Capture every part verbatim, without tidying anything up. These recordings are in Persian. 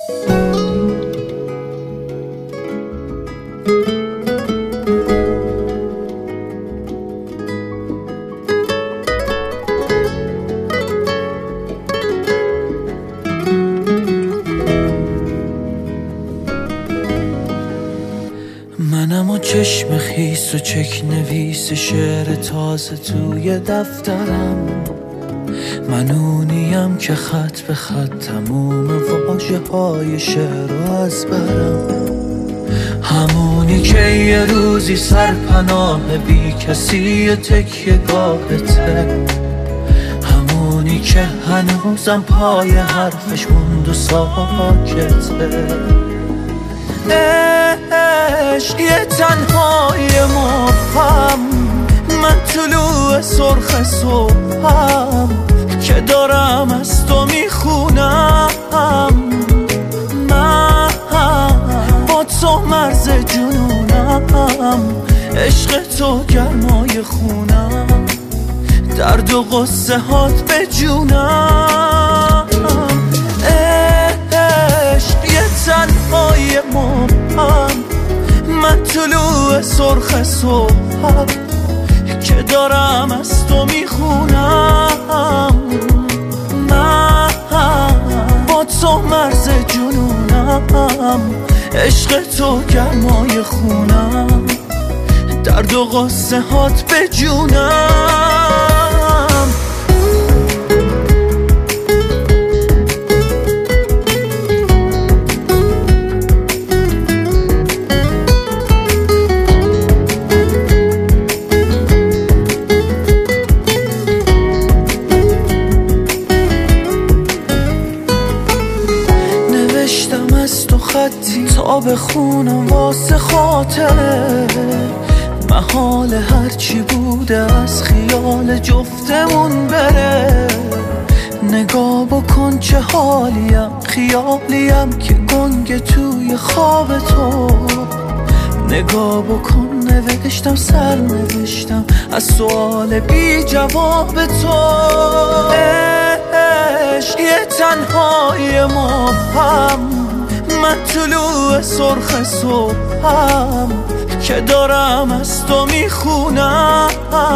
منم و چشم خیس و چک نویس شعر تازه توی دفترم، من اونیم که خط به خط تموم واژه های شعر رو از برم، همونی که یه روزی سرپناه بی کسی تکیه گاهته، همونی که هنوزم پای حرفش موند و ساکته. عشق یه تنهای مبهم، من طلوع سرخ صبحم که دارم از تو میخونم، من با تو مرز جنونم، عشق تو گرمای خونم، درد و غصه هات به جونم. عشق یه تنهای مبهم، من طلوع سرخ صبحم که دارم از تو میخونم، من با تو مرز جنونم، عشق تو گرمای خونم، درد و غصه هات به جونم. نوشتم از تو خطی تا بخونم واسه خاطره، محال هرچی بوده از خیال جفتمون بره. نگاه بکن چه حالیم، خیالیم که گنگ توی خواب تو. نگاه بکن نوشتم سر نوشتم از سوال بی جواب تو. عشق یه تنهای مبهم، من طلوع سرخ صبحم که دارم از تو میخونم،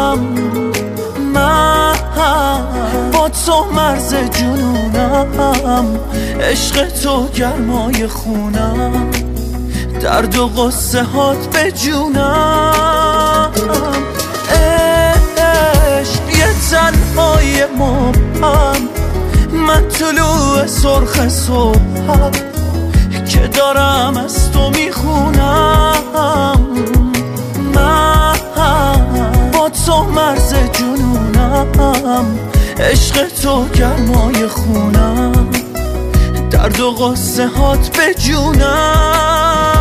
من با تو مرز جنونم، عشق تو گرمای خونم، درد و غصه هات به جونم. عشق یه تنهای مبهم، من طلوع سرخ صبحم که دارم از تو میخونم، من با تو مرز جنونم، عشق تو گرمای خونم، درد و غصه هات به جونم.